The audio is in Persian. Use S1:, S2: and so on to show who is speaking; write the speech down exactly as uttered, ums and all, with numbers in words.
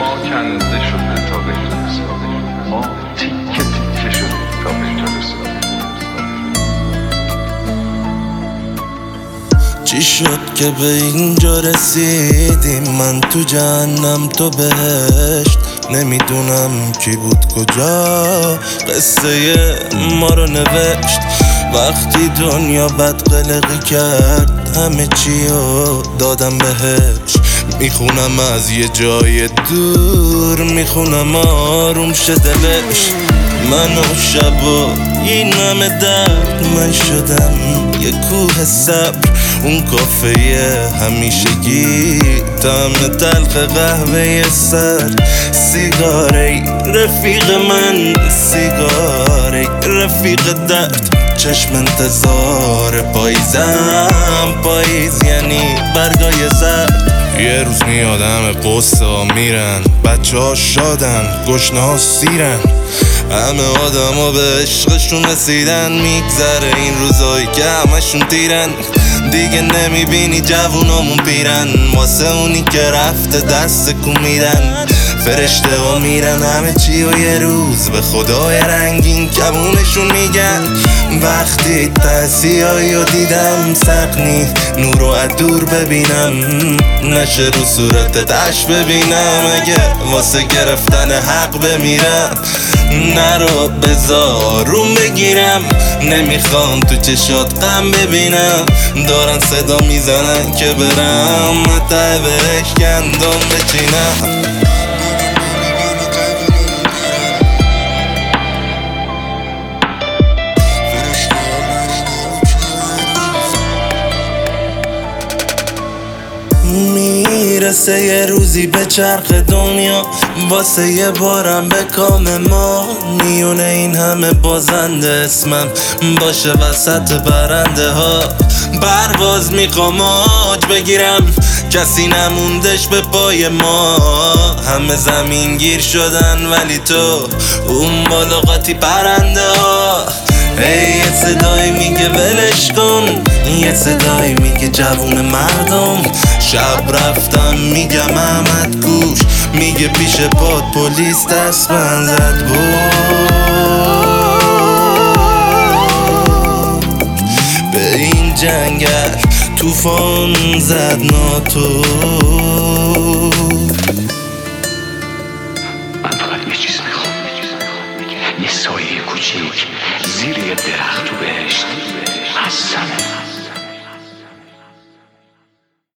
S1: ما کنده شده تا به اینجا رسیدیم، ما تیکه تیکه شده تا به اینجا رسیدیم.
S2: چی شد که به اینجا رسیدیم؟ من تو جهنم تو بهشت، نمیدونم کی بود کجا قصه ما رو نوشت. وقتی دنیا بد قلقی کرد همه چی رو دادم بهش. میخونم از یه جای دور، میخونم آروم شه دلش. من و شب و این همه درد، من شدم یه کوه صبر. اون کافه همیشگی، طعم تلخ قهوه سر. سیگاری رفیق من، سیگاری رفیق درد. چشم انتظار پاییزم، پاییز یعنی برگای زرد. یه روز میاد همه قصه ها میرن، بچه ها شادن، گشنه ها سیرن. همه آدم ها به عشقشون رسیدن، میگذره این روزایی که همشون تیرن. دیگه نمیبینی جوونامون پیرن، واسه اونی که رفته دست کن میدن. فرشته ها میرن همه چی و یه روز به خدای رنگین کمونشون میگن. وقتی تحصیایی رو دیدم سقنی، نور رو از دور ببینم، نشه رو صورت دشت ببینم. اگه واسه گرفتن حق بمیرم، نرو بذارون بگیرم. نمیخوام تو چشات غم ببینم، دارن صدا میزنن که برم ته بهش گندم بچینم. میرسه یه روزی به چرخ دنیا، واسه یه بارم به کام ما. میونه این همه بازنده اسمم باشه وسط برنده ها. برواز میخوام آج بگیرم، کسی نموندش به پای ما. همه زمین گیر شدن ولی تو اون بالا قاطی پرنده ها. ای یه صدایی میگه ولش کن، یه صدایی میگه جوون مردم. شب رفتم میگم احمد گوش، میگه پیش پاد پلیس دست من زد بود. به این جنگل توفان زد ناتو.
S3: من فقط یه چیز میخوام، یه سایه کوچیک زیر یه درخت تو بهشت. حسنه